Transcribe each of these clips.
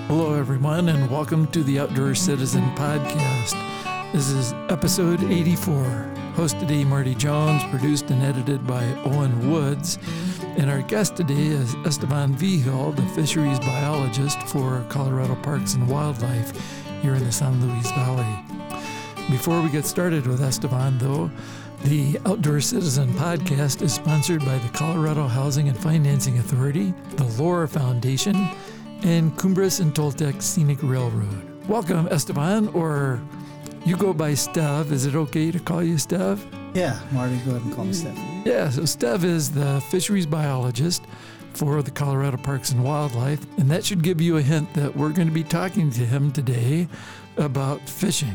Hello, everyone, and welcome to the Outdoor Citizen Podcast. This is episode 84. Host today, Marty Jones, produced and edited by Owen Woods. And our guest today is Esteban Vigil, the fisheries biologist for Colorado Parks and Wildlife here in the San Luis Valley. Before we get started with Esteban, though, the Outdoor Citizen Podcast is sponsored by the Colorado Housing and Financing Authority, the Lohr Foundation, and Cumbres and Toltec Scenic Railroad. Welcome, Esteban, or you go by Stev. Is it okay to call you Stev? Yeah, Marty, go ahead and call me Stev. Yeah, so Stev is the fisheries biologist for the Colorado Parks and Wildlife, and that should give you a hint that we're going to be talking to him today about fishing.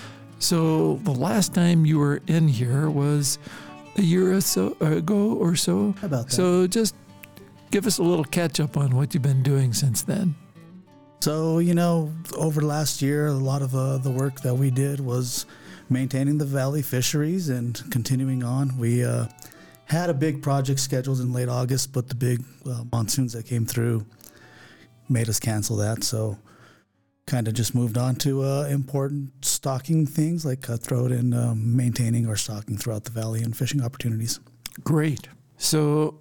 So the last time you were in here was a year or so ago or so. How about that? So just give us a little catch up on what you've been doing since then. So, over the last year, a lot of the work that we did was maintaining the valley fisheries and continuing on. We had a big project scheduled in late August, but the big monsoons that came through made us cancel that. So kind of just moved on to important stocking things like cutthroat and maintaining our stocking throughout the valley and fishing opportunities. Great. So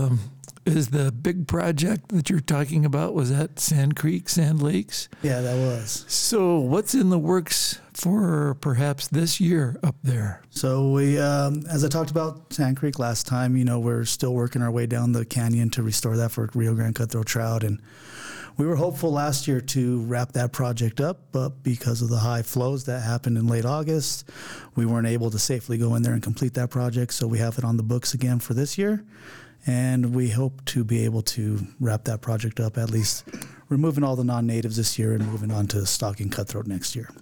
is the big project that you're talking about, was that Sand Creek, Sand Lakes? Yeah, that was. So what's in the works for perhaps this year up there? So we, as I talked about Sand Creek last time, we're still working our way down the canyon to restore that for Rio Grande cutthroat trout. And we were hopeful last year to wrap that project up, but because of the high flows that happened in late August, we weren't able to safely go in there and complete that project. So we have it on the books again for this year. And we hope to be able to wrap that project up, at least removing all the non-natives this year and moving on to stocking cutthroat next year.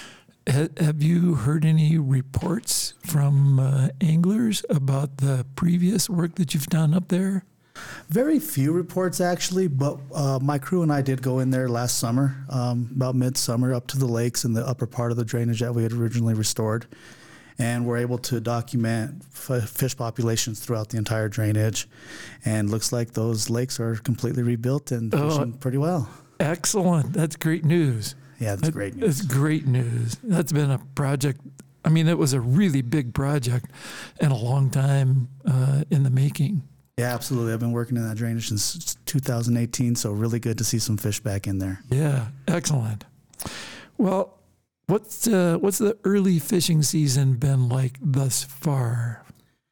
Have you heard any reports from anglers about the previous work that you've done up there? Very few reports, actually, but my crew and I did go in there last summer, about midsummer, up to the lakes in the upper part of the drainage that we had originally restored. And we're able to document fish populations throughout the entire drainage. And looks like those lakes are completely rebuilt and fishing pretty well. Excellent. That's great news. Yeah, that's great news. That's great news. That's been a project. I mean, it was a really big project and a long time in the making. Yeah, absolutely. I've been working in that drainage since 2018, so really good to see some fish back in there. Yeah, excellent. Well, what's the early fishing season been like thus far?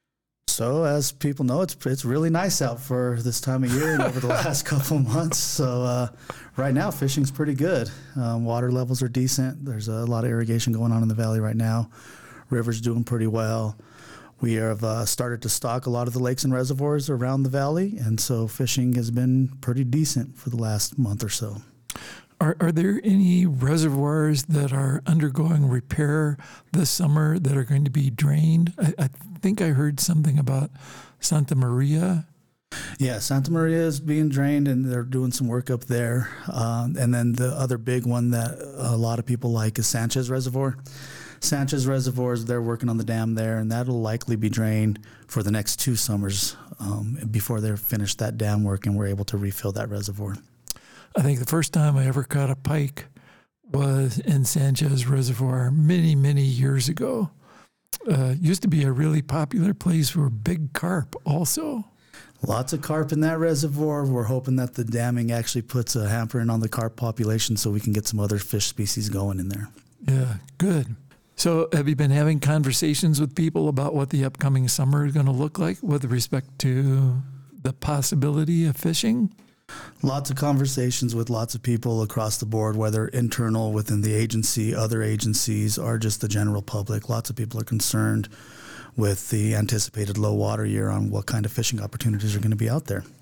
So, as people know, it's really nice out for this time of year and over the last couple of months. So, right now, fishing's pretty good. Water levels are decent. There's a lot of irrigation going on in the valley right now. River's doing pretty well. We have started to stock a lot of the lakes and reservoirs around the valley, and so fishing has been pretty decent for the last month or so. Are there any reservoirs that are undergoing repair this summer that are going to be drained? I think I heard something about Santa Maria. Yeah, Santa Maria is being drained, and they're doing some work up there. And then the other big one that a lot of people like is Sanchez Reservoir. Sanchez Reservoirs, they're working on the dam there, and that'll likely be drained for the next 2 summers before they're finished that dam work and we're able to refill that reservoir. I think the first time I ever caught a pike was in Sanchez Reservoir many, many years ago. Used to be a really popular place for big carp also. Lots of carp in that reservoir. We're hoping that the damming actually puts a hampering on the carp population so we can get some other fish species going in there. Yeah, good. So have you been having conversations with people about what the upcoming summer is going to look like with respect to the possibility of fishing? Lots of conversations with lots of people across the board, whether internal within the agency, other agencies, or just the general public. Lots of people are concerned with the anticipated low water year on what kind of fishing opportunities are going to be out there.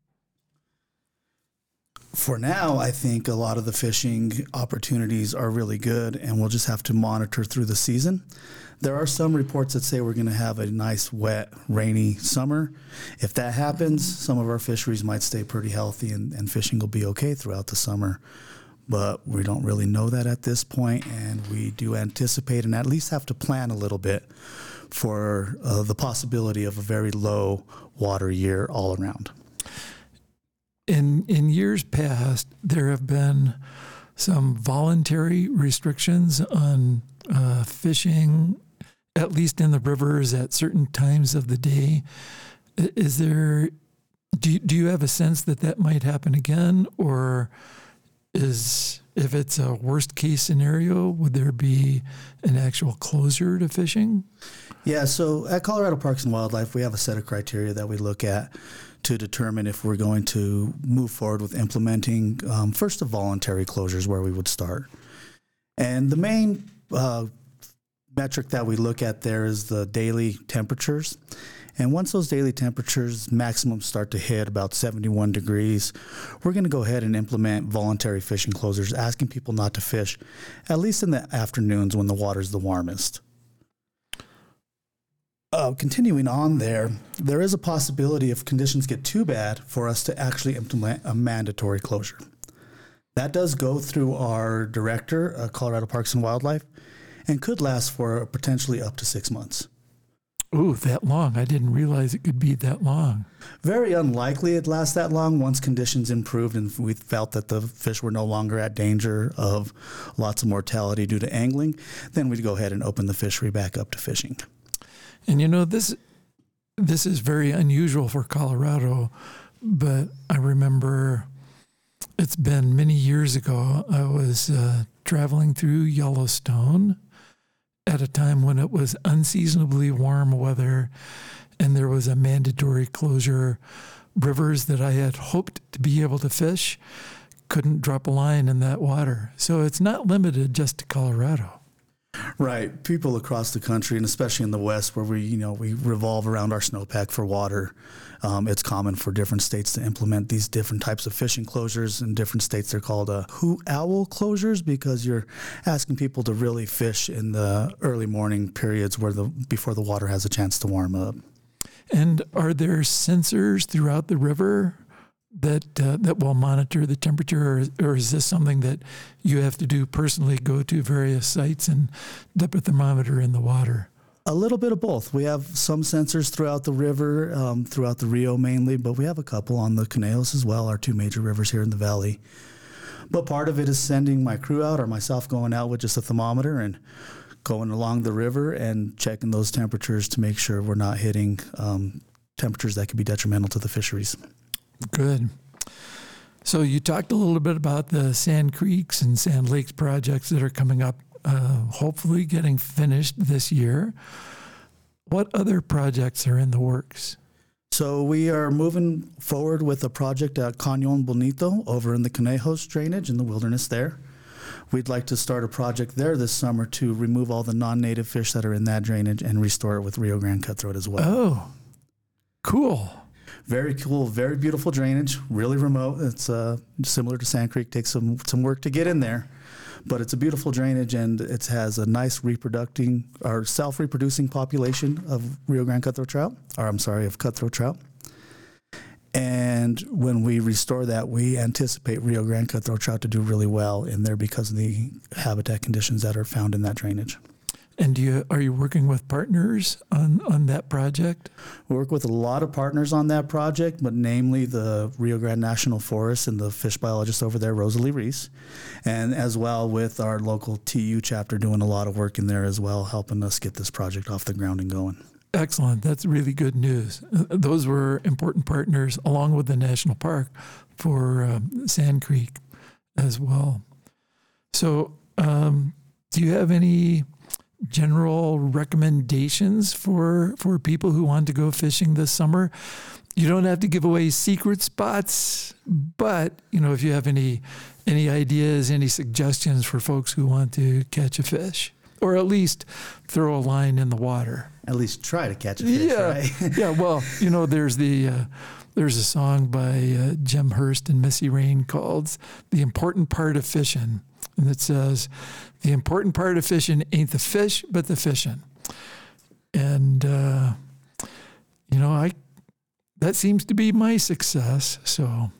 For now, I think a lot of the fishing opportunities are really good, and we'll just have to monitor through the season. There are some reports that say we're going to have a nice, wet, rainy summer. If that happens, some of our fisheries might stay pretty healthy and fishing will be okay throughout the summer. But we don't really know that at this point, and we do anticipate and at least have to plan a little bit for the possibility of a very low water year all around. in years past, there have been some voluntary restrictions on fishing, at least in the rivers at certain times of the day. Is there? Do you have a sense that that might happen again, or if it's a worst case scenario, would there be an actual closure to fishing? Yeah, so at Colorado Parks and Wildlife, we have a set of criteria that we look at to determine if we're going to move forward with implementing first the voluntary closures where we would start. And the main metric that we look at there is the daily temperatures. And once those daily temperatures maximum start to hit about 71 degrees, we're going to go ahead and implement voluntary fishing closures, asking people not to fish, at least in the afternoons when the water's the warmest. Continuing on there is a possibility if conditions get too bad for us to actually implement a mandatory closure. That does go through our director, Colorado Parks and Wildlife, and could last for potentially up to 6 months. Ooh, that long. I didn't realize it could be that long. Very unlikely it lasts that long once conditions improved and we felt that the fish were no longer at danger of lots of mortality due to angling. Then we'd go ahead and open the fishery back up to fishing. And this is very unusual for Colorado, but I remember it's been many years ago. I was traveling through Yellowstone at a time when it was unseasonably warm weather, and there was a mandatory closure. Rivers that I had hoped to be able to fish couldn't drop a line in that water. So it's not limited just to Colorado. Right. People across the country, and especially in the West where we revolve around our snowpack for water, it's common for different states to implement these different types of fishing closures. In different states, they're called hoot owl closures because you're asking people to really fish in the early morning periods before the water has a chance to warm up. And are there sensors throughout the river that will monitor the temperature, or is this something that you have to do personally, go to various sites and dip a thermometer in the water? A little bit of both. We have some sensors throughout the river, throughout the Rio mainly, but we have a couple on the Conejos as well, our two major rivers here in the valley. But part of it is sending my crew out or myself going out with just a thermometer and going along the river and checking those temperatures to make sure we're not hitting temperatures that could be detrimental to the fisheries. Good. So you talked a little bit about the Sand Creeks and Sand Lakes projects that are coming up, hopefully getting finished this year. What other projects are in the works? So we are moving forward with a project at Cañon Bonito over in the Conejos drainage in the wilderness there. We'd like to start a project there this summer to remove all the non-native fish that are in that drainage and restore it with Rio Grande cutthroat as well. Oh, cool. Very cool, very beautiful drainage, really remote. It's similar to Sand Creek, takes some work to get in there, but it's a beautiful drainage and it has a nice self-reproducing population of Rio Grande cutthroat trout, of cutthroat trout. And when we restore that, we anticipate Rio Grande cutthroat trout to do really well in there because of the habitat conditions that are found in that drainage. And are you working with partners on that project? We work with a lot of partners on that project, but namely the Rio Grande National Forest and the fish biologist over there, Rosalie Reese, and as well with our local TU chapter doing a lot of work in there as well, helping us get this project off the ground and going. Excellent. That's really good news. Those were important partners along with the national park for Sand Creek as well. So do you have any general recommendations for people who want to go fishing this summer? You don't have to give away secret spots, but if you have any ideas, any suggestions for folks who want to catch a fish, or at least throw a line in the water. At least try to catch a fish, right? Yeah. Well, there's a song by Jim Hurst and Missy Rain called "The Important Part of Fishing." And it says, the important part of fishing ain't the fish, but the fishing. And, that seems to be my success. So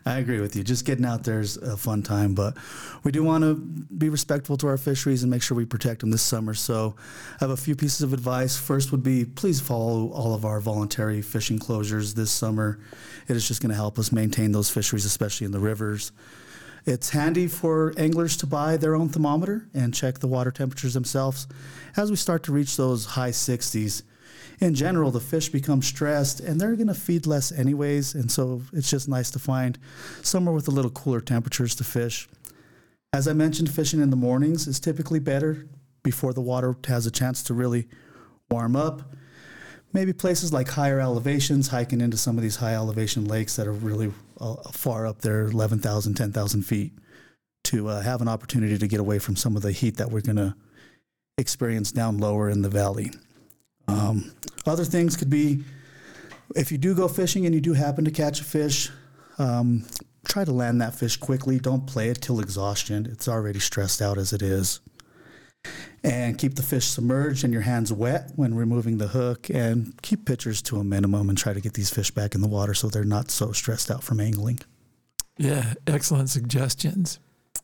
I agree with you. Just getting out there is a fun time, but we do want to be respectful to our fisheries and make sure we protect them this summer. So I have a few pieces of advice. First would be, please follow all of our voluntary fishing closures this summer. It is just going to help us maintain those fisheries, especially in the rivers. It's handy for anglers to buy their own thermometer and check the water temperatures themselves. As we start to reach those high 60s, in general, the fish become stressed and they're going to feed less anyways. And so it's just nice to find somewhere with a little cooler temperatures to fish. As I mentioned, fishing in the mornings is typically better before the water has a chance to really warm up. Maybe places like higher elevations, hiking into some of these high elevation lakes that are really far up there, 11,000, 10,000 feet, to have an opportunity to get away from some of the heat that we're going to experience down lower in the valley. Other things could be, if you do go fishing and you do happen to catch a fish, try to land that fish quickly. Don't play it till exhaustion. It's already stressed out as it is. And keep the fish submerged and your hands wet when removing the hook, and keep pictures to a minimum and try to get these fish back in the water so they're not so stressed out from angling. Yeah, excellent suggestions.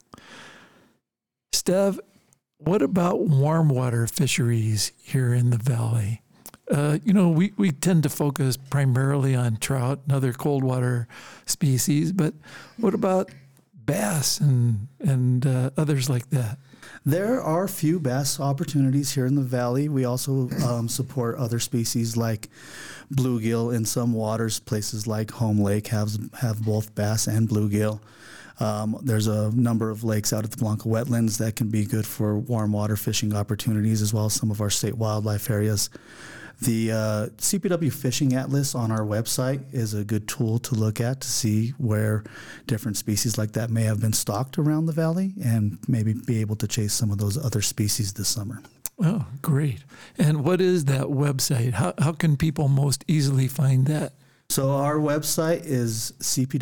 Stev, what about warm water fisheries here in the valley? We tend to focus primarily on trout and other cold water species, but what about bass and others like that? There are a few bass opportunities here in the valley. We also support other species like bluegill in some waters. Places like Home Lake have both bass and bluegill. There's a number of lakes out at the Blanca wetlands that can be good for warm water fishing opportunities, as well as some of our state wildlife areas. The CPW Fishing Atlas on our website is a good tool to look at to see where different species like that may have been stocked around the valley and maybe be able to chase some of those other species this summer. Oh, great. And what is that website? How can people most easily find that? So our website is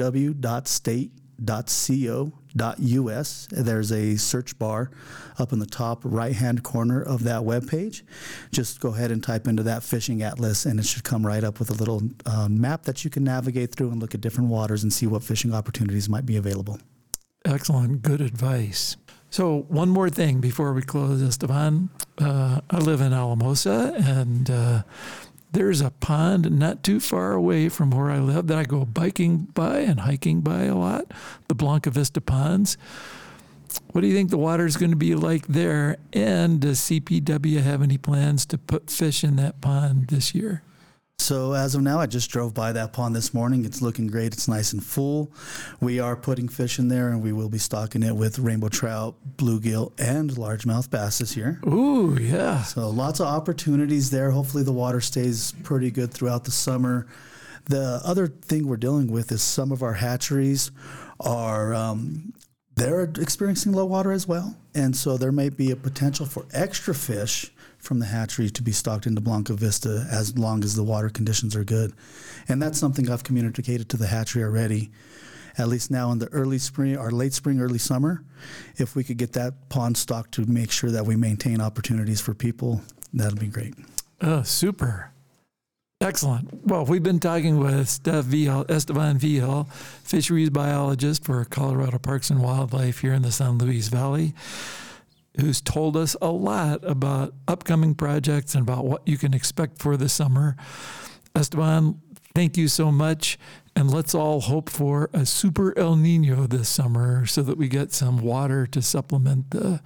cpw.state.co.us. There's a search bar up in the top right-hand corner of that webpage. Just go ahead and type into that fishing atlas, and it should come right up with a little map that you can navigate through and look at different waters and see what fishing opportunities might be available. Excellent. Good advice. So one more thing before we close, Esteban. I live in Alamosa, and there's a pond not too far away from where I live that I go biking by and hiking by a lot, the Blanca Vista Ponds. What do you think the water is going to be like there? And does CPW have any plans to put fish in that pond this year? So as of now, I just drove by that pond this morning. It's looking great. It's nice and full. We are putting fish in there, and we will be stocking it with rainbow trout, bluegill, and largemouth bass this year. Ooh, yeah. So lots of opportunities there. Hopefully the water stays pretty good throughout the summer. The other thing we're dealing with is some of our hatcheries are they're experiencing low water as well. And so there may be a potential for extra fish from the hatchery to be stocked into Blanca Vista as long as the water conditions are good. And that's something I've communicated to the hatchery already, at least now in the early spring or late spring, early summer. If we could get that pond stocked to make sure that we maintain opportunities for people, that'll be great. Oh, super. Excellent. Well, we've been talking with Esteban Vigil, fisheries biologist for Colorado Parks and Wildlife here in the San Luis Valley, who's told us a lot about upcoming projects and about what you can expect for the summer. Esteban, thank you so much, and let's all hope for a super El Nino this summer so that we get some water to supplement the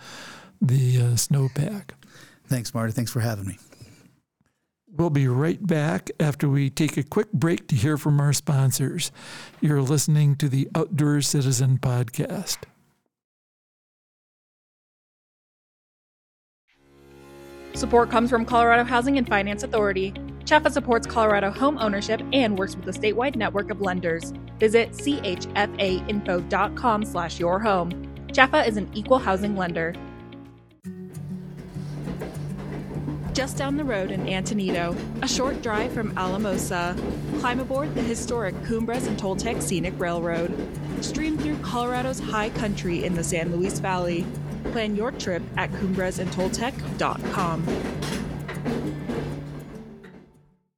snowpack. Thanks, Marty. Thanks for having me. We'll be right back after we take a quick break to hear from our sponsors. You're listening to the Outdoor Citizen Podcast. Support comes from Colorado Housing and Finance Authority. CHFA supports Colorado home ownership and works with a statewide network of lenders. Visit chfainfo.com/yourhome. CHFA is an equal housing lender. Just down the road in Antonito, a short drive from Alamosa, climb aboard the historic Cumbres and Toltec Scenic Railroad. Stream through Colorado's high country in the San Luis Valley. Plan your trip at cumbresandtoltec.com.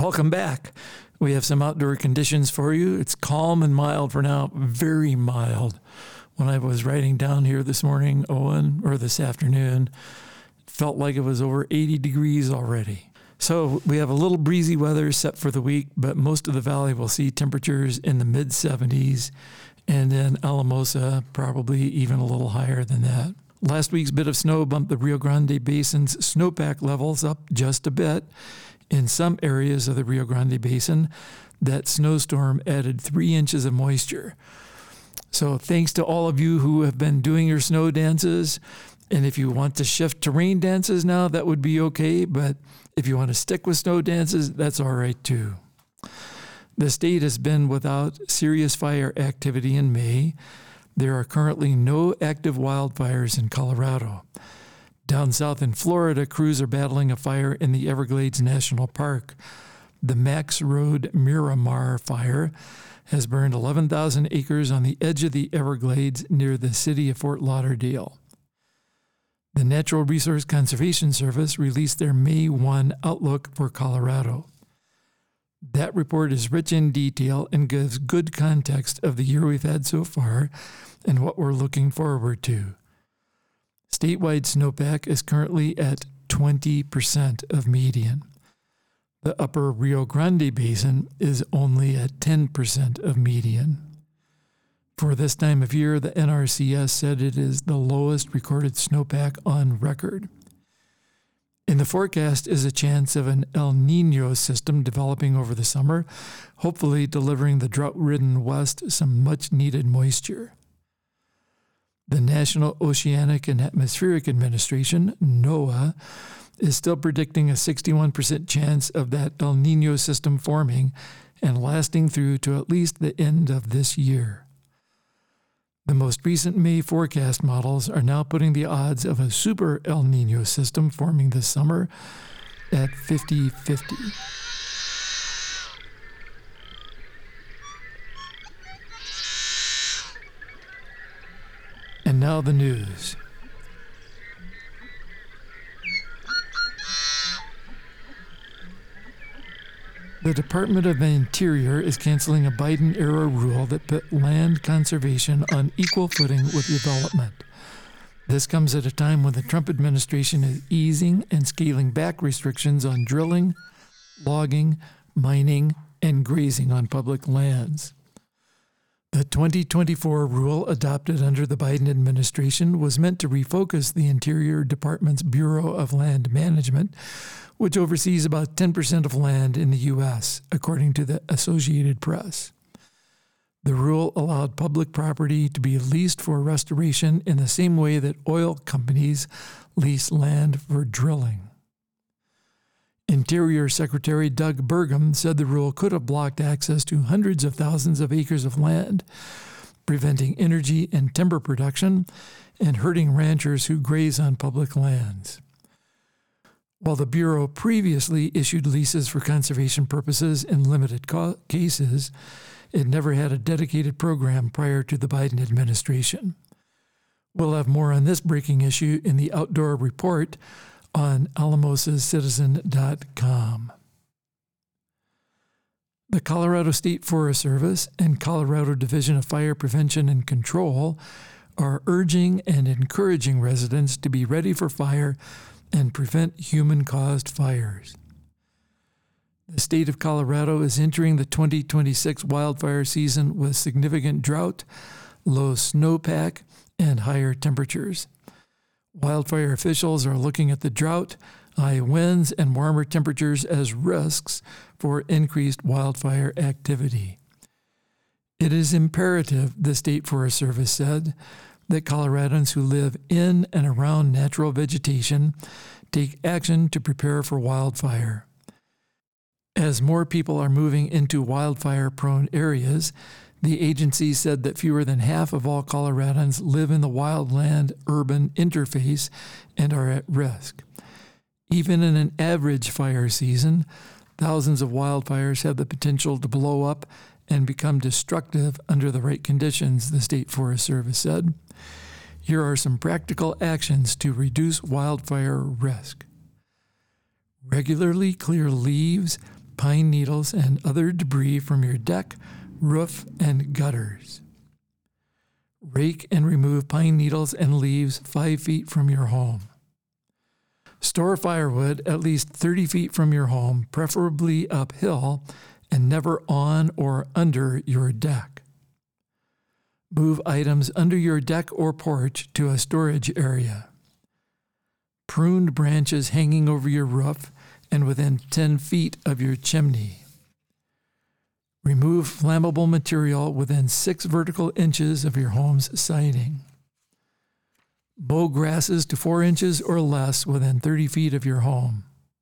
Welcome back. We have some outdoor conditions for you. It's calm and mild for now, very mild. When I was riding down here this morning, or this afternoon, it felt like it was over 80 degrees already. So we have a little breezy weather set for the week, but most of the valley will see temperatures in the mid-70s, and in Alamosa, probably even a little higher than that. Last week's bit of snow bumped the Rio Grande Basin's snowpack levels up just a bit. In some areas of the Rio Grande Basin, that snowstorm added 3 inches of moisture. So thanks to all of you who have been doing your snow dances. And if you want to shift to rain dances now, that would be okay. But if you want to stick with snow dances, that's all right too. The state has been without serious fire activity in May. There are currently no active wildfires in Colorado. Down south in Florida, crews are battling a fire in the Everglades National Park. The Max Road Miramar fire has burned 11,000 acres on the edge of the Everglades near the city of Fort Lauderdale. The Natural Resource Conservation Service released their May 1 outlook for Colorado. That report is rich in detail and gives good context of the year we've had so far and what we're looking forward to. Statewide snowpack is currently at 20% of median. The upper Rio Grande Basin is only at 10% of median. For this time of year, the NRCS said it is the lowest recorded snowpack on record. In the forecast is a chance of an El Niño system developing over the summer, hopefully delivering the drought-ridden West some much-needed moisture. The National Oceanic and Atmospheric Administration, NOAA, is still predicting a 61% chance of that El Niño system forming and lasting through to at least the end of this year. The most recent May forecast models are now putting the odds of a super El Niño system forming this summer at 50-50. And now the news. The Department of the Interior is canceling a Biden-era rule that put land conservation on equal footing with development. This comes at a time when the Trump administration is easing and scaling back restrictions on drilling, logging, mining, and grazing on public lands. The 2024 rule adopted under the Biden administration was meant to refocus the Interior Department's Bureau of Land Management, which oversees about 10% of land in the U.S., according to the Associated Press. The rule allowed public property to be leased for restoration in the same way that oil companies lease land for drilling. Interior Secretary Doug Burgum said the rule could have blocked access to hundreds of thousands of acres of land, preventing energy and timber production and hurting ranchers who graze on public lands. While the Bureau previously issued leases for conservation purposes in limited cases, it never had a dedicated program prior to the Biden administration. We'll have more on this breaking issue in the Outdoor Report on alamosacitizen.com. The Colorado State Forest Service and Colorado Division of Fire Prevention and Control are urging and encouraging residents to be ready for fire and prevent human-caused fires. The state of Colorado is entering the 2026 wildfire season with significant drought, low snowpack, and higher temperatures. Wildfire officials are looking at the drought, high winds, and warmer temperatures as risks for increased wildfire activity. It is imperative, the State Forest Service said, that Coloradans who live in and around natural vegetation take action to prepare for wildfire. As more people are moving into wildfire-prone areas, the agency said that fewer than half of all Coloradans live in the wildland-urban interface and are at risk. Even in an average fire season, thousands of wildfires have the potential to blow up and become destructive under the right conditions, the State Forest Service said. Here are some practical actions to reduce wildfire risk. Regularly clear leaves, pine needles and other debris from your deck, roof, and gutters. Rake and remove pine needles and leaves 5 feet from your home. Store firewood at least 30 feet from your home, preferably uphill, and never on or under your deck. Move items under your deck or porch to a storage area. Pruned branches hanging over your roof and within 10 feet of your chimney. Remove flammable material within 6 vertical inches of your home's siding. Mow grasses to 4 inches or less within 30 feet of your home.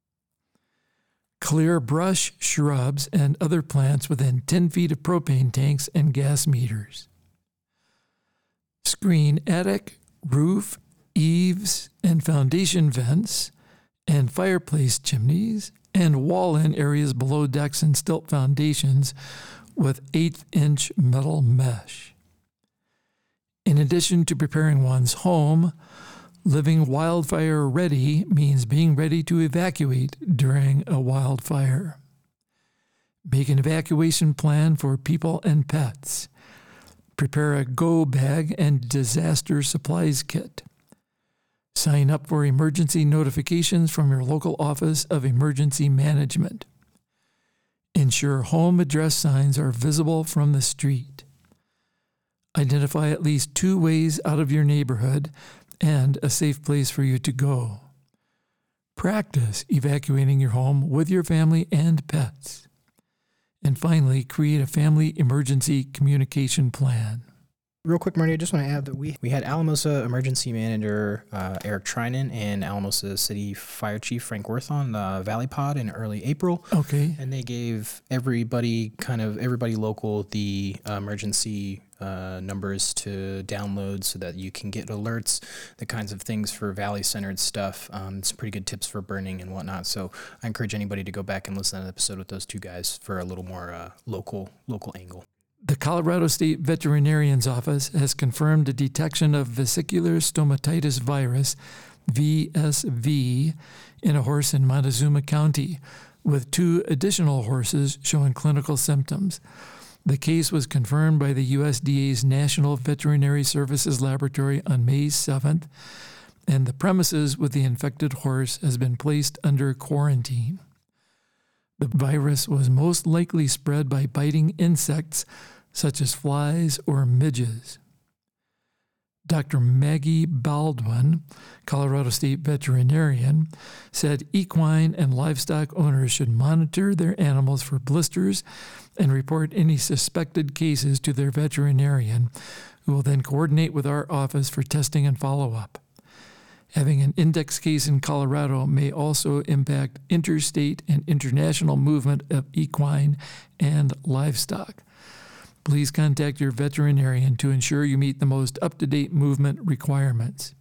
Clear brush, shrubs, and other plants within 10 feet of propane tanks and gas meters. Screen attic, roof, eaves, and foundation vents, and fireplace chimneys, and wall-in areas below decks and stilt foundations with 1/8-inch metal mesh. In addition to preparing one's home, living wildfire ready means being ready to evacuate during a wildfire. Make an evacuation plan for people and pets. Prepare a go bag and disaster supplies kit. Sign up for emergency notifications from your local Office of Emergency Management. Ensure home address signs are visible from the street. Identify at least 2 ways out of your neighborhood and a safe place for you to go. Practice evacuating your home with your family and pets. And finally, create a family emergency communication plan. Real quick, Marty, I just want to add that we had Alamosa Emergency Manager Eric Trinan and Alamosa City Fire Chief Frank Worth on the Valley Pod in early April. Okay. And they gave everybody local the emergency numbers to download so that you can get alerts, the kinds of things for Valley-centered stuff, some pretty good tips for burning and whatnot. So I encourage anybody to go back and listen to that episode with those 2 guys for a little more local angle. The Colorado State Veterinarian's Office has confirmed the detection of vesicular stomatitis virus, VSV, in a horse in Montezuma County, with 2 additional horses showing clinical symptoms. The case was confirmed by the USDA's National Veterinary Services Laboratory on May 7th, and the premises with the infected horse has been placed under quarantine. The virus was most likely spread by biting insects such as flies or midges. Dr. Maggie Baldwin, Colorado State veterinarian, said equine and livestock owners should monitor their animals for blisters and report any suspected cases to their veterinarian, who will then coordinate with our office for testing and follow-up. Having an index case in Colorado may also impact interstate and international movement of equine and livestock. Please contact your veterinarian to ensure you meet the most up-to-date movement requirements.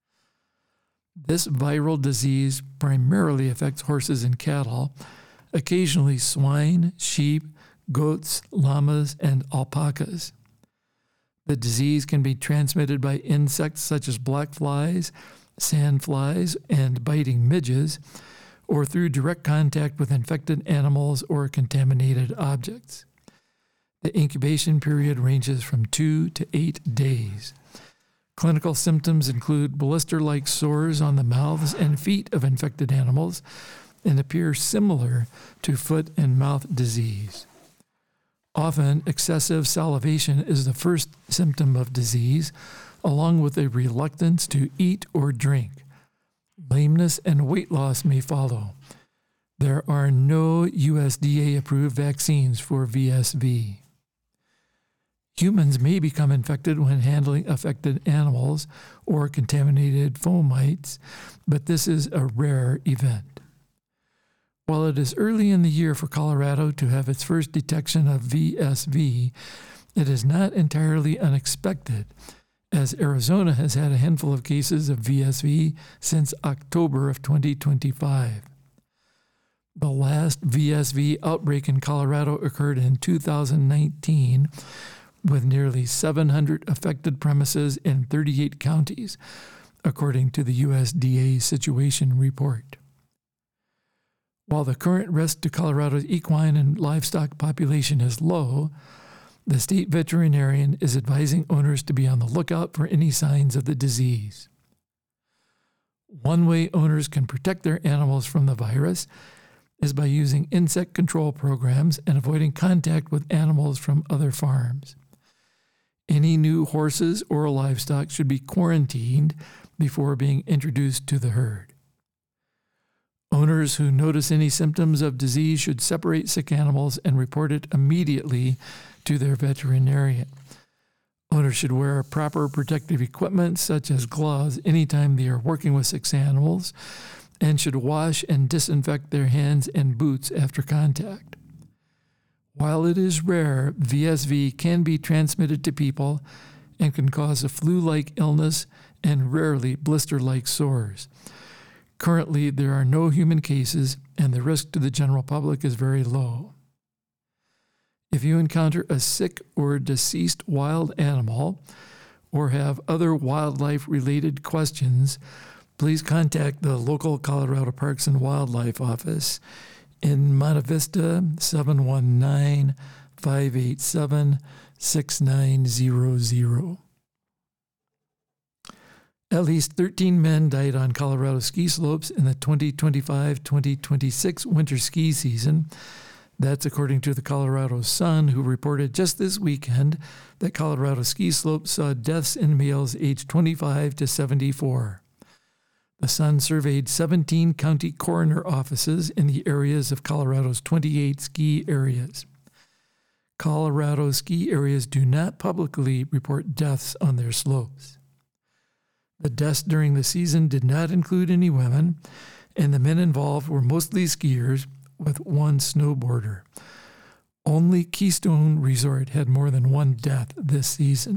This viral disease primarily affects horses and cattle, occasionally swine, sheep, goats, llamas, and alpacas. The disease can be transmitted by insects such as black flies, sand flies, and biting midges, or through direct contact with infected animals or contaminated objects. The incubation period ranges from 2 to 8 days. Clinical symptoms include blister-like sores on the mouths and feet of infected animals and appear similar to foot and mouth disease. Often, excessive salivation is the first symptom of disease, along with a reluctance to eat or drink. Lameness and weight loss may follow. There are no USDA-approved vaccines for VSV. Humans may become infected when handling affected animals or contaminated fomites, but this is a rare event. While it is early in the year for Colorado to have its first detection of VSV, it is not entirely unexpected, as Arizona has had a handful of cases of VSV since October of 2025. The last VSV outbreak in Colorado occurred in 2019, with nearly 700 affected premises in 38 counties, according to the USDA Situation Report. While the current risk to Colorado's equine and livestock population is low, the state veterinarian is advising owners to be on the lookout for any signs of the disease. One way owners can protect their animals from the virus is by using insect control programs and avoiding contact with animals from other farms. Any new horses or livestock should be quarantined before being introduced to the herd. Owners who notice any symptoms of disease should separate sick animals and report it immediately to their veterinarian. Owners should wear proper protective equipment, such as gloves, anytime they are working with sick animals, and should wash and disinfect their hands and boots after contact. While it is rare, VSV can be transmitted to people and can cause a flu-like illness and rarely blister-like sores. Currently, there are no human cases, and the risk to the general public is very low. If you encounter a sick or deceased wild animal or have other wildlife-related questions, please contact the local Colorado Parks and Wildlife Office in Monte Vista, 719-587-6900. At least 13 men died on Colorado ski slopes in the 2025-2026 winter ski season. That's according to the Colorado Sun, who reported just this weekend that Colorado ski slopes saw deaths in males aged 25 to 74. The Sun surveyed 17 county coroner offices in the areas of Colorado's 28 ski areas. Colorado ski areas do not publicly report deaths on their slopes. The deaths during the season did not include any women, and the men involved were mostly skiers with one snowboarder. Only Keystone Resort had more than one death this season.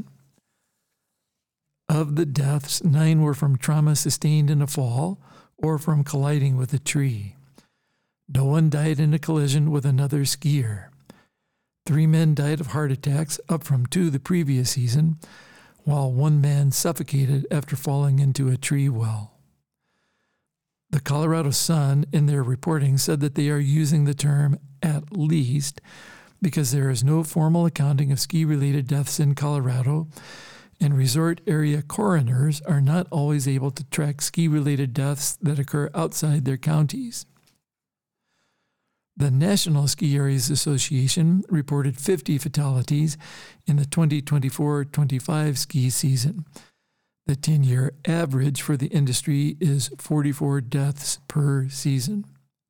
Of the deaths, 9 were from trauma sustained in a fall or from colliding with a tree. No one died in a collision with another skier. 3 men died of heart attacks, up from 2 the previous season, while 1 man suffocated after falling into a tree well. The Colorado Sun, in their reporting, said that they are using the term "at least" because there is no formal accounting of ski-related deaths in Colorado, and resort area coroners are not always able to track ski-related deaths that occur outside their counties. The National Ski Areas Association reported 50 fatalities in the 2024-25 ski season. The 10-year average for the industry is 44 deaths per season.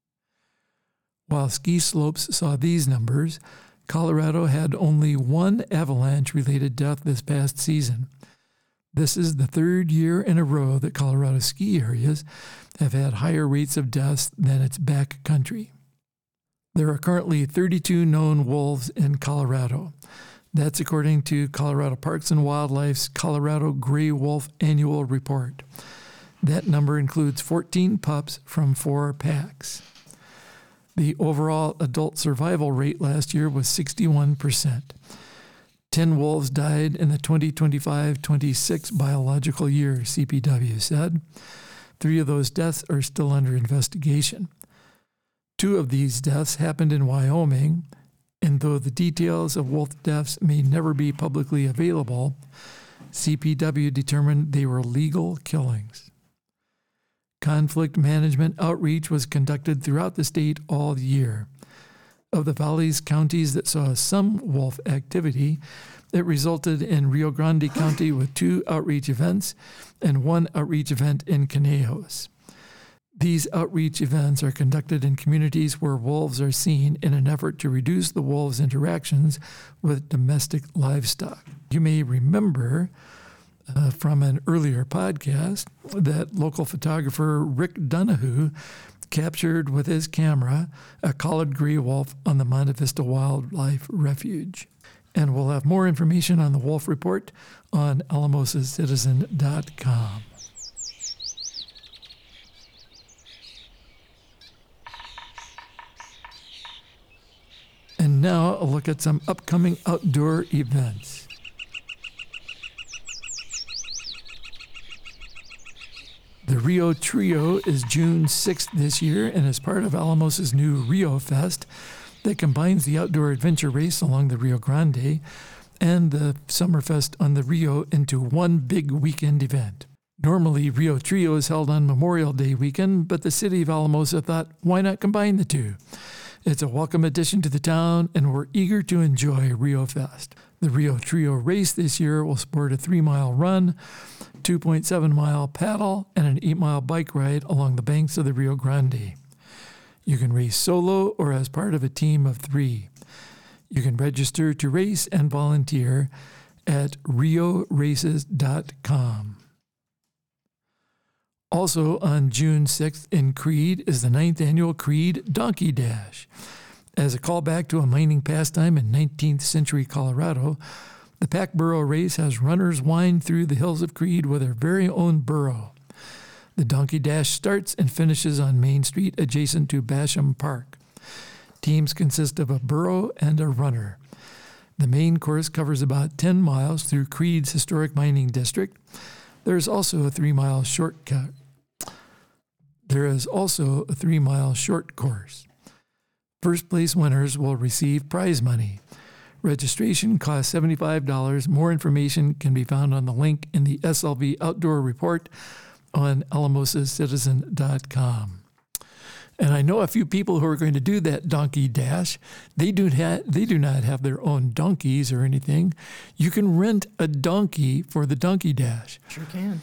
While ski slopes saw these numbers, Colorado had only 1 avalanche-related death this past season. This is the 3rd year in a row that Colorado ski areas have had higher rates of deaths than its back country. There are currently 32 known wolves in Colorado. That's according to Colorado Parks and Wildlife's Colorado Gray Wolf Annual Report. That number includes 14 pups from 4 packs. The overall adult survival rate last year was 61%. 10 wolves died in the 2025-26 biological year, CPW said. 3 of those deaths are still under investigation. 2 of these deaths happened in Wyoming, and though the details of wolf deaths may never be publicly available, CPW determined they were legal killings. Conflict management outreach was conducted throughout the state all year. Of the Valley's counties that saw some wolf activity, it resulted in Rio Grande County with 2 outreach events and 1 outreach event in Conejos. These outreach events are conducted in communities where wolves are seen in an effort to reduce the wolves' interactions with domestic livestock. You may remember from an earlier podcast that local photographer Rick Donahue captured with his camera a collared gray wolf on the Monte Vista Wildlife Refuge. And we'll have more information on the wolf report on alamosacitizen.com. And now a look at some upcoming outdoor events. The Rio Trio is June 6th this year and is part of Alamosa's new Rio Fest that combines the outdoor adventure race along the Rio Grande and the Summerfest on the Rio into one big weekend event. Normally, Rio Trio is held on Memorial Day weekend, but the city of Alamosa thought, why not combine the two? It's a welcome addition to the town, and we're eager to enjoy Rio Fest. The Rio Trio race this year will sport a 3-mile run, 2.7-mile paddle, and an 8-mile bike ride along the banks of the Rio Grande. You can race solo or as part of a team of 3. You can register to race and volunteer at rioraces.com. Also on June 6th in Creede is the 9th annual Creede Donkey Dash. As a callback to a mining pastime in 19th century Colorado, the pack burro race has runners wind through the hills of Creede with their very own burro. The Donkey Dash starts and finishes on Main Street adjacent to Basham Park. Teams consist of a burro and a runner. The main course covers about 10 miles through Creede's historic mining district. There is also a 3-mile shortcut. There is also a 3-mile short course. First place winners will receive prize money. Registration costs $75. More information can be found on the link in the SLV Outdoor Report on alamosacitizen.com. And I know a few people who are going to do that donkey dash. They do not have their own donkeys or anything. You can rent a donkey for the donkey dash. Sure can.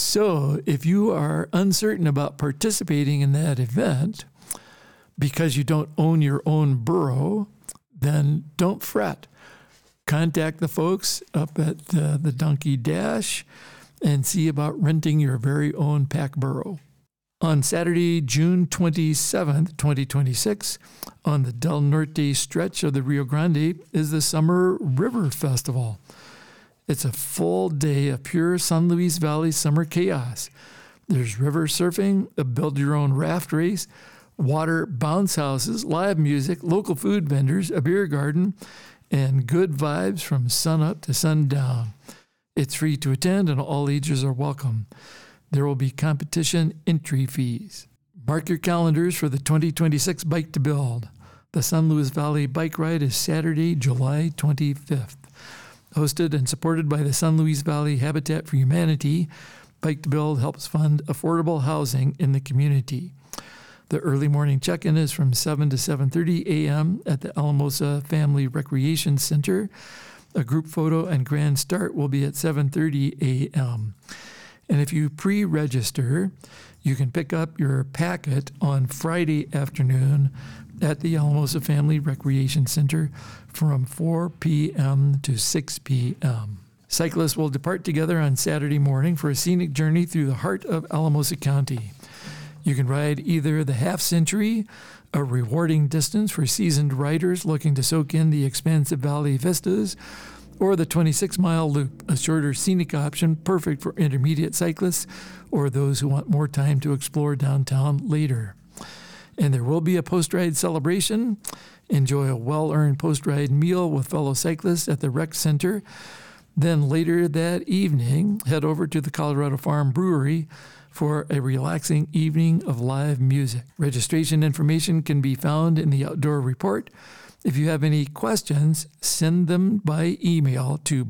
So if you are uncertain about participating in that event because you don't own your own burro, then don't fret. Contact the folks up at the Donkey Dash and see about renting your very own pack burro. On Saturday, June 27th, 2026, on the Del Norte stretch of the Rio Grande is the Summer River Festival. It's a full day of pure San Luis Valley summer chaos. There's river surfing, a build-your-own raft race, water bounce houses, live music, local food vendors, a beer garden, and good vibes from sunup to sundown. It's free to attend and all ages are welcome. There will be competition entry fees. Mark your calendars for the 2026 Bike to Build. The San Luis Valley Bike Ride is Saturday, July 25th. Hosted and supported by the San Luis Valley Habitat for Humanity, Bike to Build helps fund affordable housing in the community. The early morning check-in is from 7 to 7:30 a.m. at the Alamosa Family Recreation Center. A group photo and grand start will be at 7:30 a.m. And if you pre-register, you can pick up your packet on Friday afternoon at the Alamosa Family Recreation Center from 4 p.m. to 6 p.m. Cyclists will depart together on Saturday morning for a scenic journey through the heart of Alamosa County. You can ride either the half century, a rewarding distance for seasoned riders looking to soak in the expansive valley vistas, or the 26-mile loop, a shorter scenic option perfect for intermediate cyclists or those who want more time to explore downtown later. And there will be a post-ride celebration. Enjoy a well-earned post-ride meal with fellow cyclists at the rec center. Then later that evening, head over to the Colorado Farm Brewery for a relaxing evening of live music. Registration information can be found in the Outdoor Report. If you have any questions, send them by email to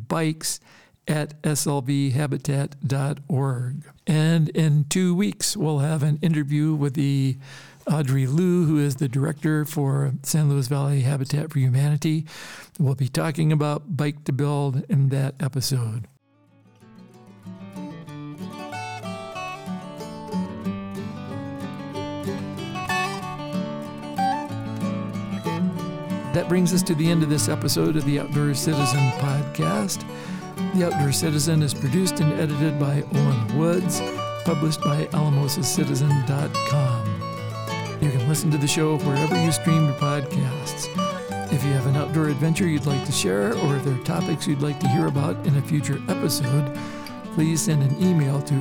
bikes@slvhabitat.org. And in 2 weeks, we'll have an interview with the Audrey Liu, who is the director for San Luis Valley Habitat for Humanity. We'll be talking about Bike to Build in that episode. That brings us to the end of this episode of the Outdoor Citizen podcast. The Outdoor Citizen is produced and edited by Owen Woods, published by alamosacitizen.com. You can listen to the show wherever you stream your podcasts. If you have an outdoor adventure you'd like to share, or if there are topics you'd like to hear about in a future episode, please send an email to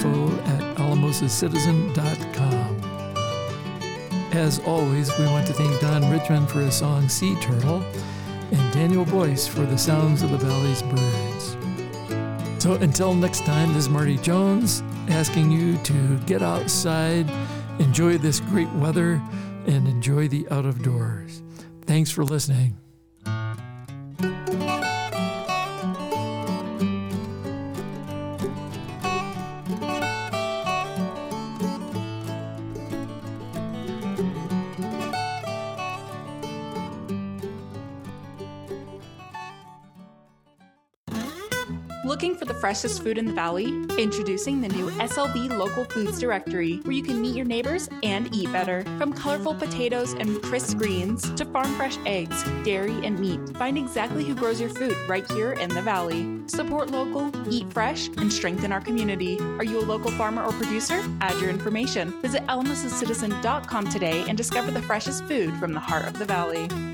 info@alamosacitizen.com. As always, we want to thank Don Richmond for his song Sea Turtle and Daniel Boyce for the sounds of the valley's birds. So until next time, this is Marty Jones. asking you to get outside, enjoy this great weather, and enjoy the out of doors. Thanks for listening. Looking for the freshest food in the Valley? Introducing the new SLV Local Foods Directory, where you can meet your neighbors and eat better. From colorful potatoes and crisp greens to farm-fresh eggs, dairy, and meat, find exactly who grows your food right here in the Valley. Support local, eat fresh, and strengthen our community. Are you a local farmer or producer? Add your information. Visit alamosacitizen.com today and discover the freshest food from the heart of the Valley.